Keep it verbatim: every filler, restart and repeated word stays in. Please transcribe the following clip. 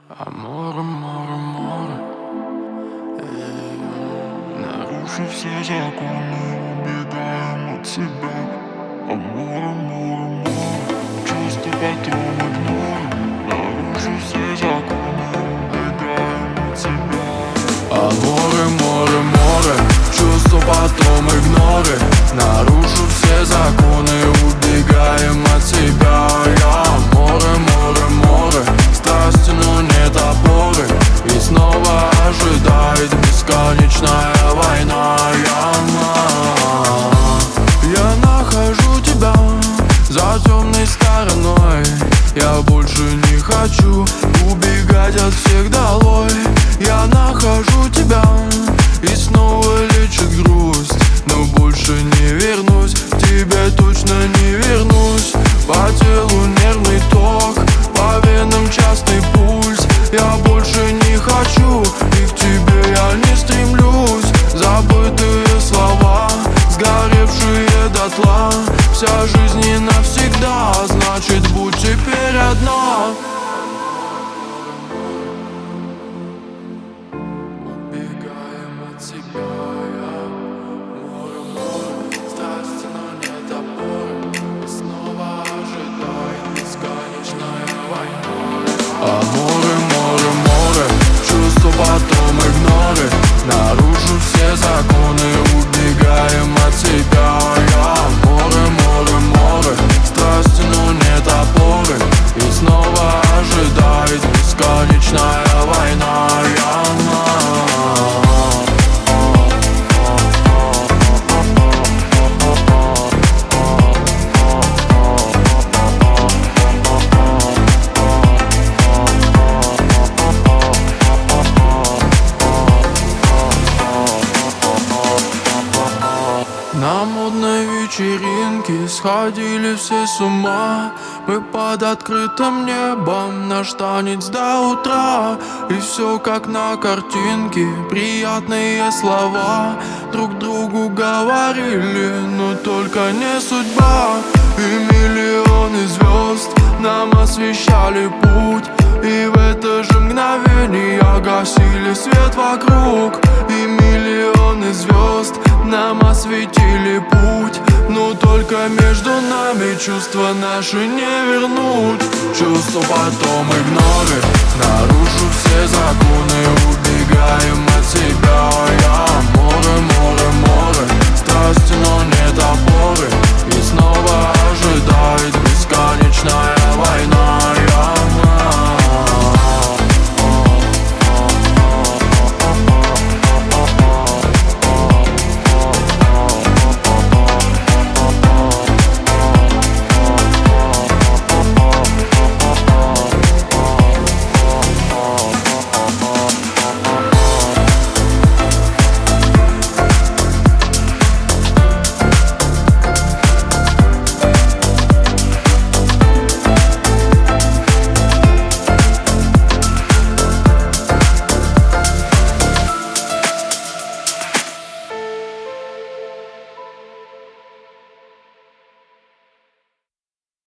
Аморе, море, море, эй, нарушив все законы, убегаем от себя. Аморе, море, море, чувства потом игнорим, нарушив все законы, убегаем от себя. Аморе, море, море, чувства потом игнорим, нарушив все законы, убегаем от себя. Я море, море, море, страсти, но нет опоры, и снова ожидает бесконечная война. Я, я нахожу тебя за темной стороной. Я больше не хочу убегать от всех долой. Я нахожу тебя, и снова лечит грусть, но больше не вернусь, к тебе точно не вернусь. По телу нервный ток, по венам частый пульс. Я больше не хочу, и к тебе я не стремлюсь. Забытые слова, сгоревшие дотла. Вся жизнь не навсегда, значит будь теперь одна. Убегаем от себя. Я море, море, страсти, но нет опоры, и снова ожидает бесконечная война. А море, море, море, чувства потом игноры, нарушив все законы, убегаем от себя. Я море, море, море, страсти, но нет опоры, и снова ожидает бесконечная война. Я на модной вечеринке сходили все с ума. Мы под открытым небом, наш танец до утра. И все как на картинке, приятные слова друг другу говорили, но только не судьба. И миллионы звезд нам освещали путь, и в это же мгновение гасили свет вокруг. И миллионы звезд нам осветили путь, но только между нами чувства наши не вернуть. Чувства потом игнорим,